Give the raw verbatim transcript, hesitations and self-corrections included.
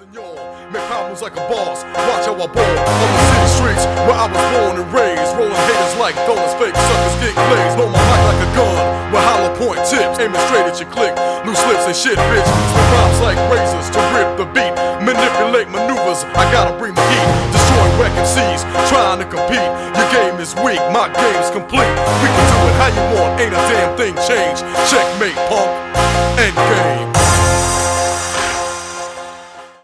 Senor, make problems like a boss. Watch how I ball on the city streets where I was born and raised. Rolling haters like donuts, fake suckers get glazed. Know my mic like a gun with hollow point tips, aiming straight at your click. Loose lips and shit, bitch. Spit rhymes like razors to rip the beat. Manipulate maneuvers, I gotta bring the heat. Destroy whack M Cs, trying to compete. Your game is weak, my game's complete. We can do it how you want, ain't a damn thing changed. Checkmate, punk, endgame.